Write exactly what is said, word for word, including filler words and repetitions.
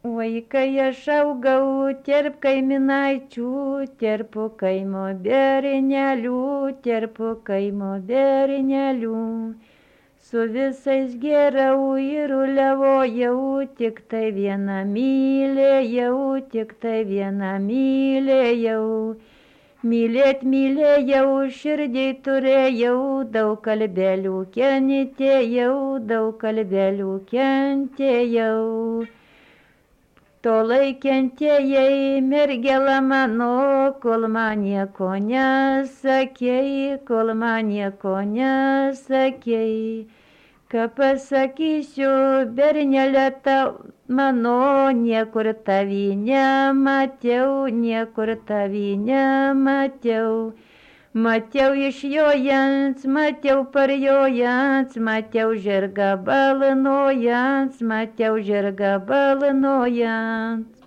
Oi, kai aš augau tarp kaiminaičių, tarp kaimo bernelių, tarp kaimo bernelių. Su visais gerau ir uliavojau, tik tai vieną mylėjau, tik tai vieną mylėjau. Mylėt mylėjau, širdį turėjau, daug kalbelių kentėjau, daug kalbelių kentėjau. Tolai kentėjai, mergela mano, kol man nieko nesakei, kol man nieko nesakei. Ką pasakysiu, bernelė tau mano, niekur tavį nemačiau, niekur tavį nemačiau. Matėjau išjojant, matėjau parjojant, matėjau žirgą balnojant, matėjau žirgą balnojant.